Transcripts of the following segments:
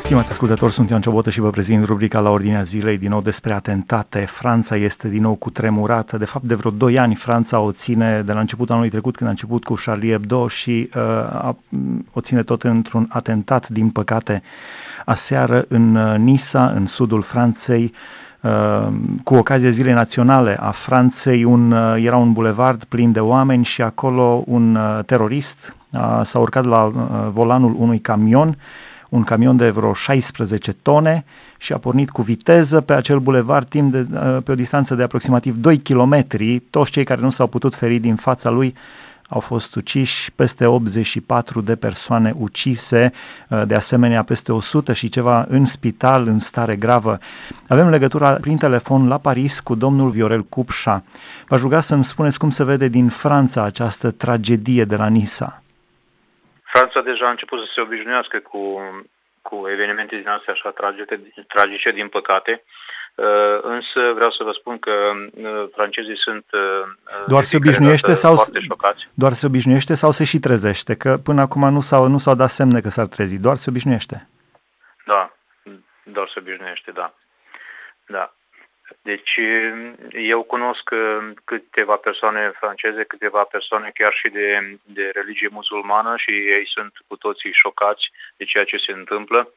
Stimați ascultători, sunt Ioan Ciobotă și vă prezint rubrica La Ordinea Zilei, din nou despre atentate. Franța este din nou cutremurată. De fapt, de vreo 2 ani Franța o ține de la începutul anului trecut, când a început cu Charlie Hebdo, și o ține tot într-un atentat, din păcate, aseară în Nisa, în sudul Franței, cu ocazia Zilei Naționale a Franței. Era un bulevard plin de oameni și acolo un terorist s-a urcat la volanul unui camion, un camion de vreo 16 tone, și a pornit cu viteză pe acel bulevard pe o distanță de aproximativ 2 kilometri. Toți cei care nu s-au putut feri din fața lui au fost uciși, peste 84 de persoane ucise, de asemenea peste 100 și ceva în spital în stare gravă. Avem legătura prin telefon la Paris cu domnul Viorel Cupșa. V-aș ruga să-mi spuneți cum se vede din Franța această tragedie de la Nisa. Franța deja a început să se obișnuiască cu evenimente din astea așa tragice, din păcate, însă vreau să vă spun că francezii sunt doar se obișnuiește sau foarte șocați. Doar se obișnuiește sau se și trezește? Că până acum nu s-au dat semne că s-ar trezi, doar se obișnuiește. Da, doar se obișnuiește, da. Da. Deci eu cunosc câteva persoane franceze, câteva persoane chiar și de religie musulmană, și ei sunt cu toții șocați de ceea ce se întâmplă.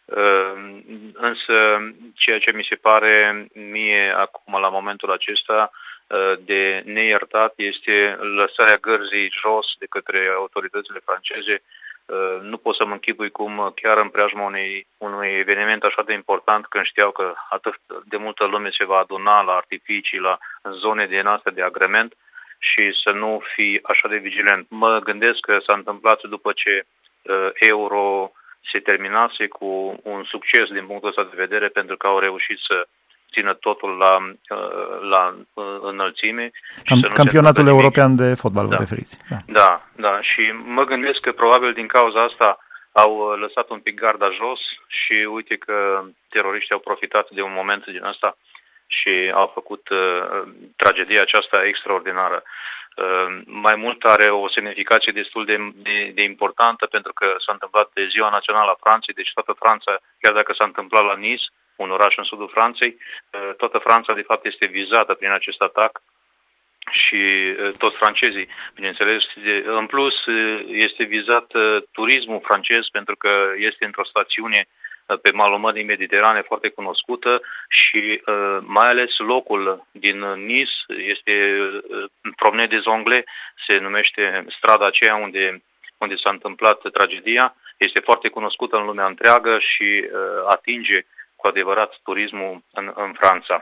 Însă ceea ce mi se pare mie acum, la momentul acesta, de neiertat, este lăsarea gărzii jos de către autoritățile franceze. Nu pot să mă închipui cum chiar în preajma unui eveniment așa de important, când știau că atât de multă lume se va aduna la artificii, în zone din astea de agrement, și să nu fii așa de vigilent. Mă gândesc că s-a întâmplat după ce euro se terminase cu un succes din punctul ăsta de vedere, pentru că au reușit să țină totul la înălțime. Campionatul european de fotbal, vă referiți. Da. Și mă gândesc că probabil din cauza asta au lăsat un pic garda jos și uite că teroriștii au profitat de un moment din asta și au făcut tragedia aceasta extraordinară. Mai mult are o semnificație destul de importantă, pentru că s-a întâmplat de Ziua Națională a Franței, deci toată Franța, chiar dacă s-a întâmplat la Nice, un oraș în sudul Franței, toată Franța de fapt este vizată prin acest atac și toți francezii, bineînțeles. În plus este vizat turismul francez, pentru că este într-o stațiune pe malul Mării Mediterane foarte cunoscută și mai ales locul din Nice este Promenade des Anglais, se numește strada aceea unde s-a întâmplat tragedia. Este foarte cunoscută în lumea întreagă și atinge cu adevărat turismul în Franța.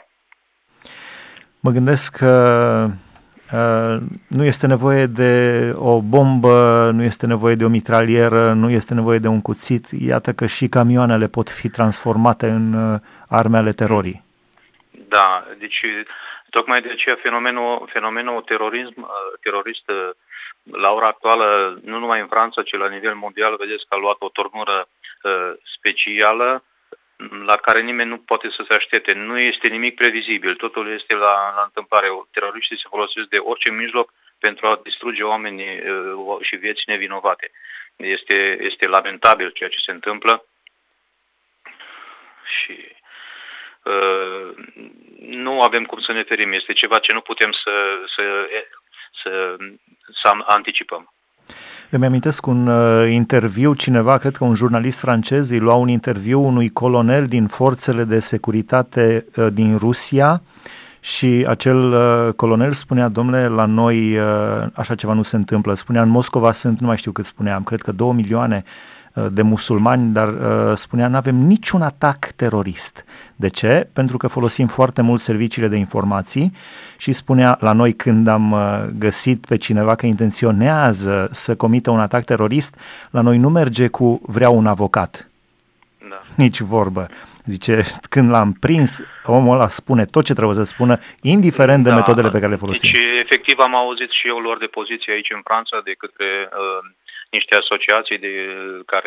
Mă gândesc că nu este nevoie de o bombă, nu este nevoie de o mitralieră, nu este nevoie de un cuțit. Iată că și camioanele pot fi transformate în arme ale terorii. Da, deci tocmai de aceea fenomenul terorist la ora actuală, nu numai în Franța, ci la nivel mondial, vedeți că a luat o turnură specială, la care nimeni nu poate să se aștepte. Nu este nimic previzibil, totul este la întâmplare. Teroriștii se folosesc de orice mijloc pentru a distruge oamenii și vieți nevinovate. Este lamentabil ceea ce se întâmplă și nu avem cum să ne ferim. Este ceva ce nu putem să anticipăm. Îmi amintesc un interviu, cineva, cred că un jurnalist francez, îi lua un interviu unui colonel din forțele de securitate din Rusia și acel colonel spunea: domnule, la noi așa ceva nu se întâmplă. Spunea, în Moscova sunt, nu mai știu cât spuneam, cred că 2 milioane de musulmani, dar spunea, nu avem niciun atac terorist. De ce? Pentru că folosim foarte mult serviciile de informații, și spunea, la noi când am găsit pe cineva că intenționează să comită un atac terorist, la noi nu merge cu vreau un avocat. Da. Nici vorbă. Zice, când l-am prins, omul ăla spune tot ce trebuie să spună, indiferent de metodele pe care le folosim. Deci, efectiv, am auzit și eu luări de poziție aici în Franța de către niște asociații care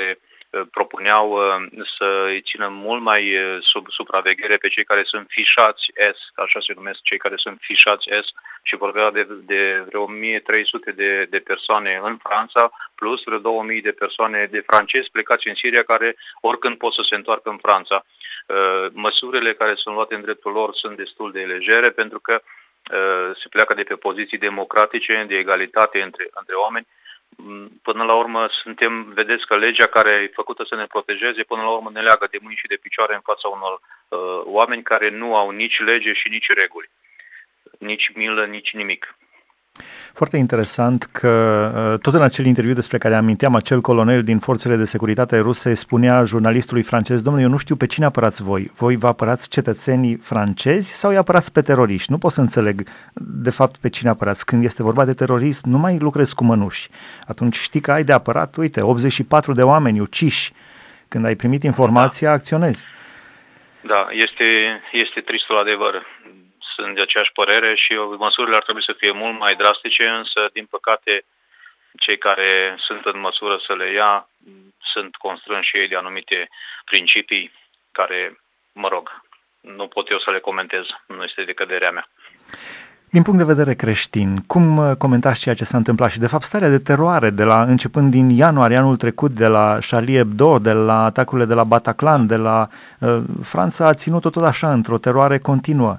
propuneau să îi țină mult mai sub supraveghere pe cei care sunt fișați S, așa se numesc cei care sunt fișați S, și vorbea de vreo 1300 de persoane în Franța, plus vreo 2000 de persoane de francezi plecați în Siria, care oricând pot să se întoarcă în Franța. Măsurile care sunt luate în dreptul lor sunt destul de legere, pentru că se pleacă de pe poziții democratice, de egalitate între oameni. Până la urmă vedeți că legea care e făcută să ne protejeze, până la urmă ne leagă de mâini și de picioare în fața unor oameni care nu au nici lege și nici reguli, nici milă, nici nimic. Foarte interesant că tot în acel interviu despre care aminteam, acel colonel din forțele de securitate ruse spunea jurnalistului francez: domnule, eu nu știu pe cine apărați voi. Voi vă apărați cetățenii francezi sau îi apărați pe teroriști? Nu pot să înțeleg de fapt pe cine apărați. Când este vorba de terorism, nu mai lucrezi cu mănuși. Atunci știi că ai de apărat, uite, 84 de oameni uciși. Când ai primit informația, acționezi. Da, este tristul adevăr. Sunt de aceeași părere și măsurile ar trebui să fie mult mai drastice, însă, din păcate, cei care sunt în măsură să le ia sunt constrânși și ei de anumite principii care, mă rog, nu pot eu să le comentez, nu este de căderea mea. Din punct de vedere creștin, cum comentați ceea ce s-a întâmplat și, de fapt, starea de teroare începând din ianuarie anul trecut, de la Charlie Hebdo, de la atacurile de la Bataclan, de la Franța a ținut-o tot așa, într-o teroare continuă.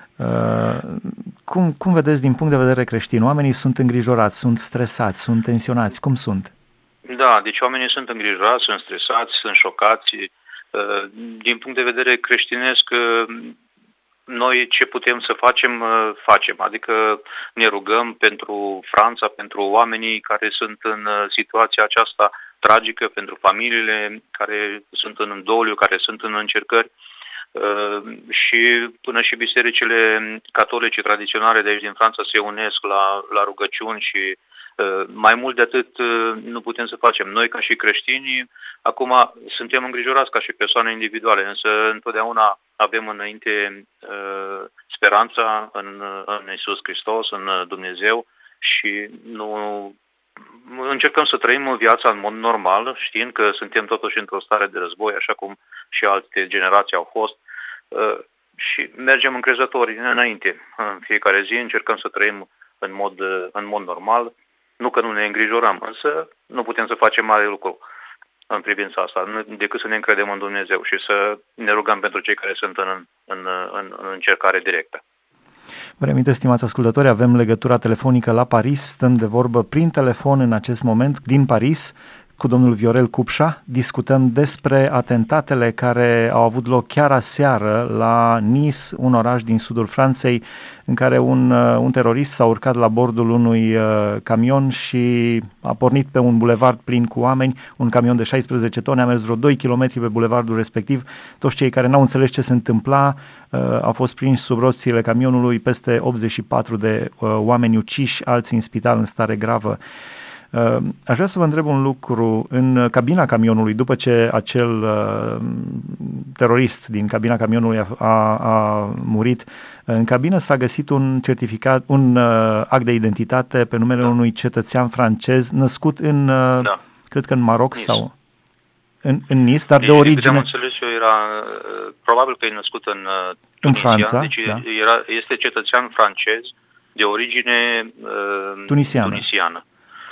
Cum vedeți din punct de vedere creștin? Oamenii sunt îngrijorați, sunt stresați, sunt tensionați. Cum sunt? Da, deci oamenii sunt îngrijorați, sunt stresați, sunt șocați. Din punct de vedere creștinesc, noi ce putem să facem. Adică ne rugăm pentru Franța, pentru oamenii care sunt în situația aceasta tragică, pentru familiile care sunt în doliu, care sunt în încercări. Și până și bisericile catolice tradiționale de aici din Franța se unesc la rugăciuni și mai mult de atât nu putem să facem. Noi, ca și creștini, acum suntem îngrijorați ca și persoane individuale, însă întotdeauna avem înainte speranța în Iisus Hristos, în Dumnezeu, și nu încercăm să trăim viața în mod normal, știind că suntem totuși într-o stare de război, așa cum și alte generații au fost, și mergem încrezători înainte. În fiecare zi încercăm să trăim în mod normal, nu că nu ne îngrijorăm, însă nu putem să facem mare lucru în privința asta, decât să ne încredem în Dumnezeu și să ne rugăm pentru cei care sunt în încercare directă. Vă reamintesc, stimați ascultători, avem legătura telefonică la Paris, stăm de vorbă prin telefon în acest moment din Paris cu domnul Viorel Cupșa. Discutăm despre atentatele care au avut loc chiar aseară la Nice, un oraș din sudul Franței, în care un terorist s-a urcat la bordul unui camion și a pornit pe un bulevard plin cu oameni, un camion de 16 tone, a mers vreo 2 km pe bulevardul respectiv. Toți cei care n-au înțeles ce se întâmpla au fost prinși sub roțile camionului, peste 84 de oameni uciși, alții în spital în stare gravă. Aș vrea să vă întreb un lucru. În cabina camionului, după ce acel terorist din cabina camionului a murit, în cabină s-a găsit un certificat, un act de identitate pe numele unui cetățean francez născut cred că în Maroc Nice. Sau în Nice, dar de origine... Am înțeles eu, probabil că e născut în Franța. Deci este cetățean francez de origine tunisiană.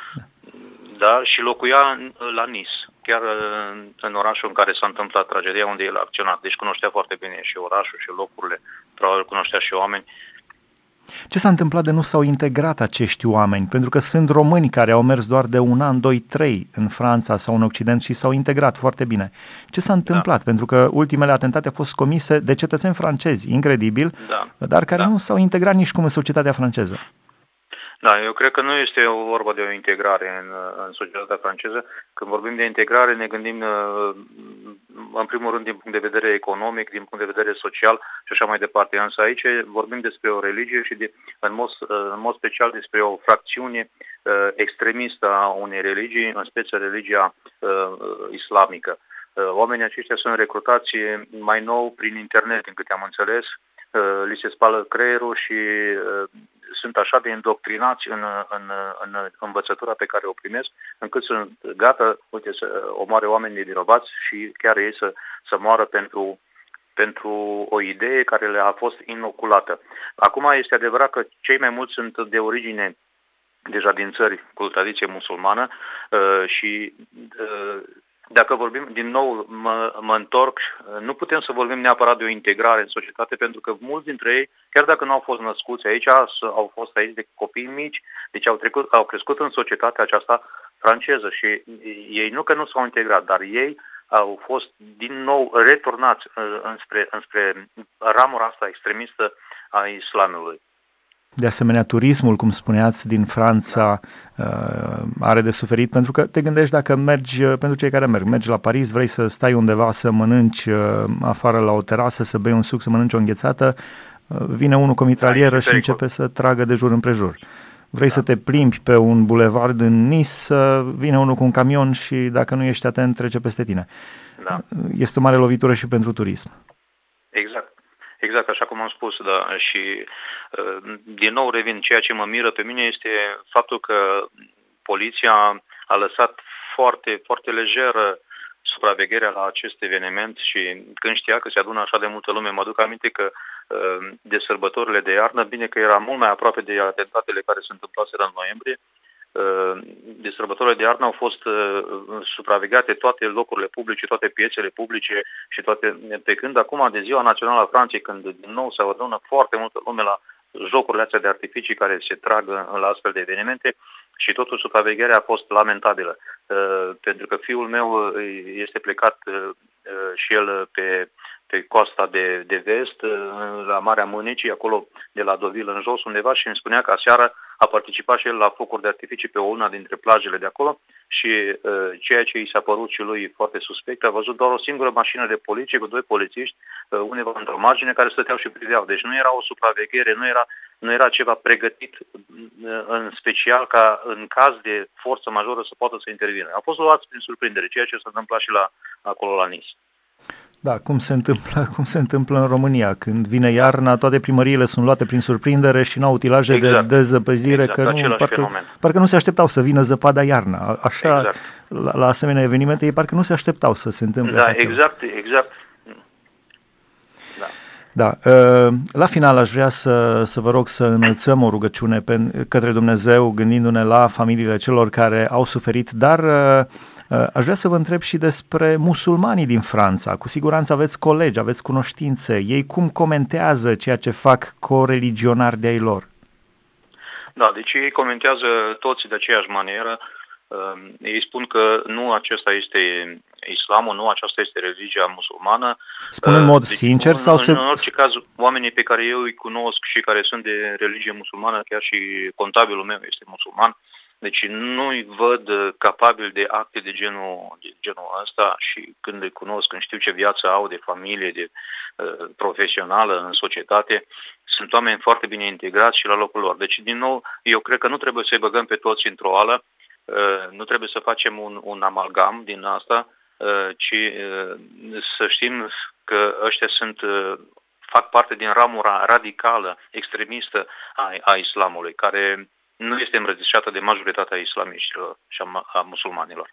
Da, și locuia la Nice, chiar în orașul în care s-a întâmplat tragedia, unde el a acționat. Deci cunoștea foarte bine și orașul și locurile, probabil cunoștea și oameni. Ce s-a întâmplat de nu s-au integrat acești oameni? Pentru că sunt români care au mers doar de 1 an, 2, 3 în Franța sau în Occident și s-au integrat foarte bine. Ce s-a întâmplat? Pentru că ultimele atentate au fost comise de cetățeni francezi, incredibil, dar care nu s-au integrat nici cum în societatea franceză. Da, eu cred că nu este vorba de o integrare în societatea franceză. Când vorbim de integrare, ne gândim în primul rând din punct de vedere economic, din punct de vedere social și așa mai departe. Însă aici vorbim despre o religie și în mod special despre o fracțiune extremistă a unei religii, în special religia islamică. Oamenii aceștia sunt recrutați mai nou prin internet, din câte am înțeles. Li se spală creierul și sunt așa de indoctrinați în învățătura pe care o primesc, încât sunt gata, uite, să omoare oameni nevinovați și chiar ei să moară pentru o idee care le-a fost inoculată. Acum este adevărat că cei mai mulți sunt de origine deja din țări cu tradiție musulmană și dacă vorbim, din nou mă întorc, nu putem să vorbim neapărat de o integrare în societate, pentru că mulți dintre ei, chiar dacă nu au fost născuți aici, au fost aici de copii mici, deci au crescut în societatea aceasta franceză și ei nu că nu s-au integrat, dar ei au fost din nou returnați înspre ramura asta extremistă a islamului. De asemenea, turismul, cum spuneați, din Franța are de suferit, pentru că te gândești dacă mergi, pentru cei care mergi la Paris, vrei să stai undeva, să mănânci afară la o terasă, să bei un suc, să mănânci o înghețată, vine unul cu o mitralieră și începe să tragă de jur împrejur. Vrei să te plimbi pe un bulevard în Nice, vine unul cu un camion și dacă nu ești atent trece peste tine. Da. Este o mare lovitură și pentru turism. Exact, așa cum am spus, da. Și din nou revin, ceea ce mă miră pe mine este faptul că poliția a lăsat foarte, foarte lejeră supravegherea la acest eveniment și când știa că se adună așa de multă lume, mă aduc aminte că de sărbătorile de iarnă, bine că era mult mai aproape de atentatele care se întâmplaseră în noiembrie, de sărbătorile de iarnă au fost supravegheate toate locurile publice, toate piețele publice și toate, pe când acum de Ziua Națională a Franței, când din nou se adună foarte multă lume la jocurile astea de artificii care se trag la astfel de evenimente și totul supravegherea a fost lamentabilă. Pentru că fiul meu este plecat și el pe coasta de vest, la Marea Mânecii, acolo de la Deauville în jos undeva și îmi spunea că aseară a participat și el la focuri de artificii pe una dintre plajele de acolo și ceea ce i s-a părut și lui foarte suspect, a văzut doar o singură mașină de poliție cu doi polițiști, undeva într-o margine, care stăteau și priveau. Deci nu era o supraveghere, nu era ceva pregătit în special ca în caz de forță majoră să poată să intervină. A fost luat prin surprindere, ceea ce s-a întâmplat și acolo la Nice. Da, cum se întâmplă în România. Când vine iarna, toate primăriile sunt luate prin surprindere și n-au utilaje de dezăpăzire, că parcă nu se așteptau să vină zăpada iarna. Așa, la asemenea evenimente, ei parcă nu se așteptau să se întâmple așa ceva. Exact. Da. La final aș vrea să vă rog să înălțăm o rugăciune către Dumnezeu, gândindu-ne la familiile celor care au suferit, dar aș vrea să vă întreb și despre musulmanii din Franța. Cu siguranță aveți colegi, aveți cunoștințe. Ei cum comentează ceea ce fac coreligionari de ai lor? Da, deci ei comentează toți de aceeași manieră. Ei spun că nu acesta este islamul, nu aceasta este religia musulmană. Spun în mod sincer sau în orice caz, oamenii pe care eu îi cunosc și care sunt de religie musulmană, chiar și contabilul meu este musulman, deci nu-i văd capabil de acte de genul ăsta și când îi cunosc, când știu ce viață au de familie, de profesională în societate, sunt oameni foarte bine integrați și la locul lor. Deci, din nou, eu cred că nu trebuie să-i băgăm pe toți într-o oală, nu trebuie să facem un amalgam din asta, ci să știm că ăștia fac parte din ramura radicală, extremistă a islamului, care nu este îmbrățișată de majoritatea islamiștilor și a musulmanilor.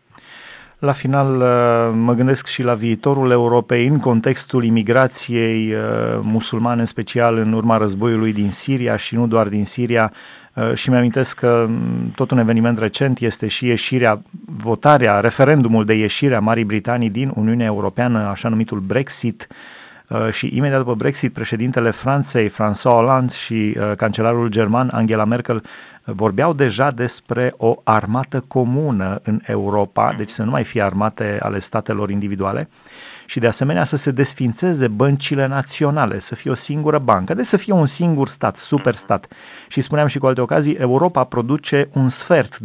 La final, mă gândesc și la viitorul Europei în contextul imigrației musulmane, în special în urma războiului din Siria și nu doar din Siria. Și mi-amintesc că tot un eveniment recent este și votarea, referendumul de ieșire a Marii Britanii din Uniunea Europeană, așa numitul Brexit. Și imediat după Brexit, președintele Franței, François Hollande, și cancelarul german, Angela Merkel, vorbeau deja despre o armată comună în Europa, deci să nu mai fie armate ale statelor individuale, și de asemenea să se desfințeze băncile naționale, să fie o singură bancă, deci să fie un singur stat, superstat. Și spuneam și cu alte ocazii, Europa produce un sfert,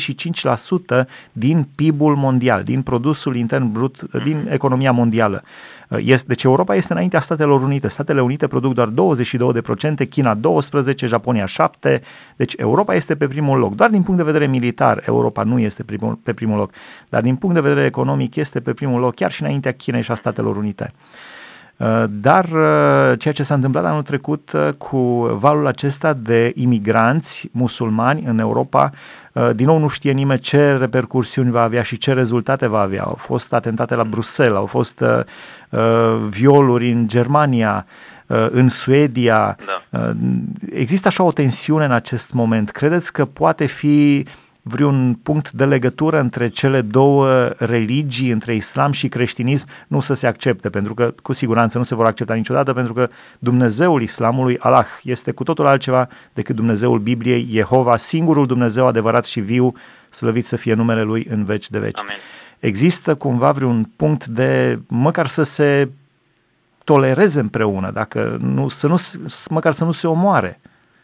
25% din PIB-ul mondial, din produsul intern brut, din economia mondială. Deci Europa este înaintea Statelor Unite. Statele Unite produc doar 22%, China 12%, Japonia 7%, deci Europa este pe primul loc. Doar din punct de vedere militar, Europa nu este pe primul loc, dar din punct de vedere economic este pe primul loc, chiar și înaintea Chinei și a Statelor Unite. Dar ceea ce s-a întâmplat anul trecut cu valul acesta de imigranți musulmani în Europa, din nou nu știe nimeni ce repercursiuni va avea și ce rezultate va avea. Au fost atentate la Bruxelles, au fost violuri în Germania, în Suedia. Da. Există așa o tensiune în acest moment. Credeți că poate fi vreun punct de legătură între cele două religii, între islam și creștinism, nu să se accepte, pentru că cu siguranță nu se vor accepta niciodată, pentru că Dumnezeul islamului, Allah, este cu totul altceva decât Dumnezeul Bibliei, Jehova, singurul Dumnezeu adevărat și viu, slăvit să fie numele Lui în veci de veci. Amen. Există cumva vreun punct de, măcar să se tolereze împreună, dacă nu, măcar să nu se omoare?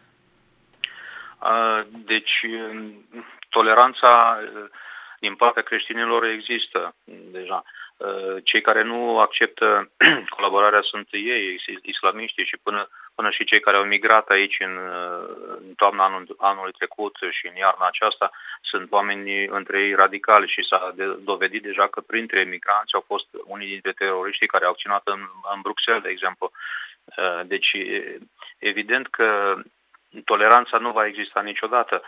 Deci, toleranța din partea creștinilor există deja. Cei care nu acceptă colaborarea sunt ei, islamiștii, și până și cei care au migrat aici în toamna anului trecut și în iarna aceasta sunt oameni între ei radicali și s-a dovedit deja că printre emigranți au fost unii dintre teroriștii care au acționat în Bruxelles, de exemplu. Deci, evident că toleranța nu va exista niciodată,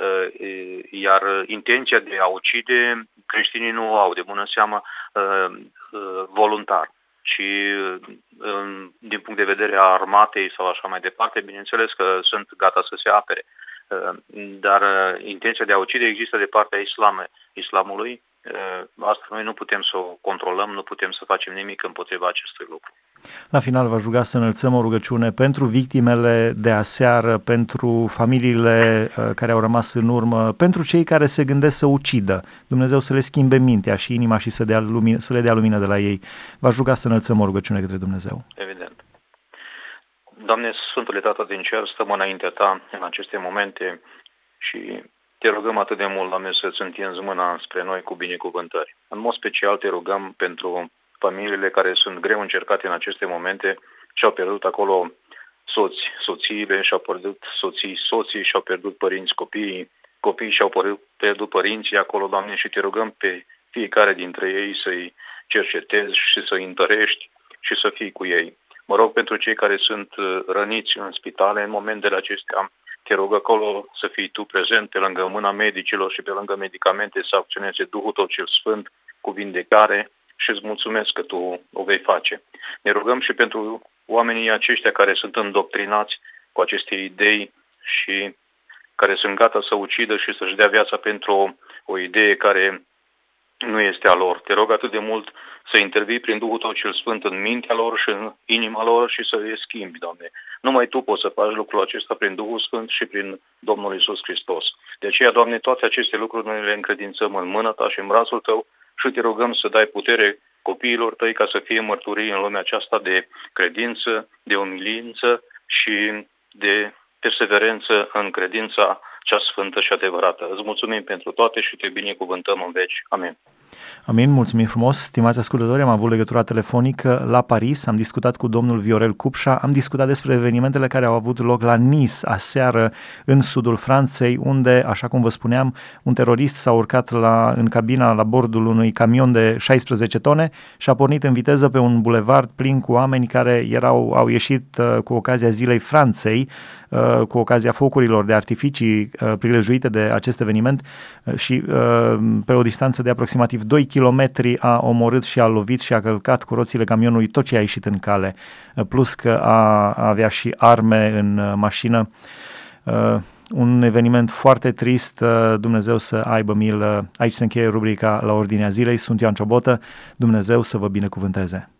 iar intenția de a ucide, creștinii nu o au de bună seamă voluntar, ci din punct de vedere a armatei sau așa mai departe, bineînțeles că sunt gata să se apere, dar intenția de a ucide există de partea islamului. Asta noi nu putem să o controlăm, nu putem să facem nimic împotriva acestui lucru. La final v-aș ruga să înălțăm o rugăciune pentru victimele de aseară, pentru familiile care au rămas în urmă, pentru cei care se gândesc să ucidă. Dumnezeu să le schimbe mintea și inima și să le dea lumină de la ei. V-aș ruga să înălțăm o rugăciune către Dumnezeu. Evident. Doamne, Sfântule Tată din Cer, stăm înaintea Ta în aceste momente și Te rugăm atât de mult, Doamne, să-ți întinzi mâna spre noi cu binecuvântări. În mod special Te rugăm pentru familiile care sunt greu încercate în aceste momente și au pierdut acolo soțiile, și-au pierdut soții, și-au pierdut părinți, copiii și-au pierdut părinții acolo, Doamne, și Te rugăm pe fiecare dintre ei să-i cercetezi și să-i întărești și să fii cu ei. Mă rog pentru cei care sunt răniți în spitale în momentele acestea, Te rog acolo să fii Tu prezent pe lângă mâna medicilor și pe lângă medicamente să acționeze Duhul Tău cel Sfânt cu vindecare și îți mulțumesc că Tu o vei face. Ne rugăm și pentru oamenii aceștia care sunt îndoctrinați cu aceste idei și care sunt gata să ucidă și să-și dea viața pentru o idee care nu este a lor. Te rog atât de mult să intervii prin Duhul Tău cel Sfânt în mintea lor și în inima lor și să le schimbi, Doamne. Numai Tu poți să faci lucrul acesta prin Duhul Sfânt și prin Domnul Iisus Hristos. De aceea, Doamne, toate aceste lucruri noi le încredințăm în mâna Ta și în brațul Tău și Te rugăm să dai putere copiilor Tăi ca să fie mărturii în lumea aceasta de credință, de umilință și de perseverență în credința cea sfântă și adevărată. Îți mulțumim pentru toate și Te binecuvântăm în veci. Amin. Amin, mulțumim frumos. Stimați ascultători, am avut legătura telefonică la Paris, am discutat cu domnul Viorel Cupșa, am discutat despre evenimentele care au avut loc la Nice aseară în sudul Franței, unde, așa cum vă spuneam, un terorist s-a urcat în cabina la bordul unui camion de 16 tone și a pornit în viteză pe un bulevard plin cu oameni care au ieșit cu ocazia Zilei Franței, cu ocazia focurilor de artificii prilejuite de acest eveniment și pe o distanță de aproximativ 2 kilometri a omorât și a lovit și a călcat cu roțile camionului tot ce a ieșit în cale, plus că avea și arme în mașină. Un eveniment foarte trist, Dumnezeu să aibă milă. Aici se încheie rubrica La Ordinea Zilei. Sunt Ioan Ciobotă, Dumnezeu să vă binecuvânteze.